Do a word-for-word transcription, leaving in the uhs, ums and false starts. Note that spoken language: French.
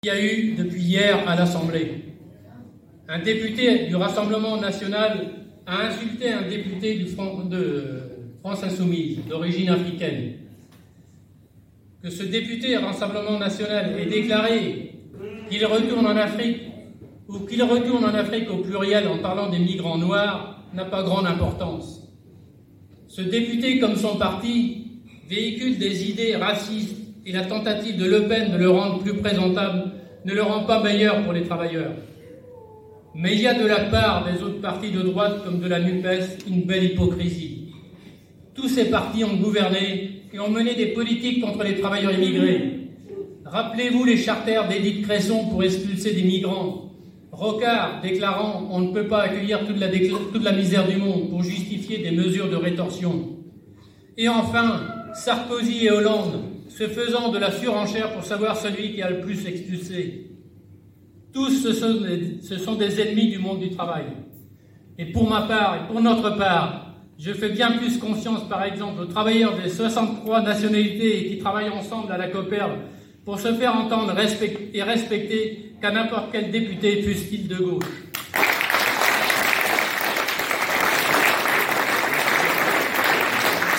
Il y a eu depuis hier à l'Assemblée. Un député du Rassemblement national a insulté un député du Front de France Insoumise, d'origine africaine. Que ce député du Rassemblement national ait déclaré qu'il retourne en Afrique, ou qu'il retourne en Afrique au pluriel en parlant des migrants noirs, n'a pas grande importance. Ce député, comme son parti, véhicule des idées racistes et la tentative de Le Pen de le rendre plus présentable ne le rend pas meilleur pour les travailleurs. Mais il y a de la part des autres partis de droite comme de la NUPES une belle hypocrisie. Tous ces partis ont gouverné et ont mené des politiques contre les travailleurs immigrés. Rappelez-vous les charters d'Édith Cresson pour expulser des migrants. Rocard déclarant « on ne peut pas accueillir toute la, toute la misère du monde » pour justifier des mesures de rétorsion. Et enfin, Sarkozy et Hollande se faisant de la surenchère pour savoir celui qui a le plus expulsé. Tous ce sont, des, ce sont des ennemis du monde du travail. Et pour ma part, et pour notre part, je fais bien plus confiance, par exemple, aux travailleurs des soixante-trois nationalités qui travaillent ensemble à la Coperle pour se faire entendre et respecter qu'à n'importe quel député, fût-il de gauche.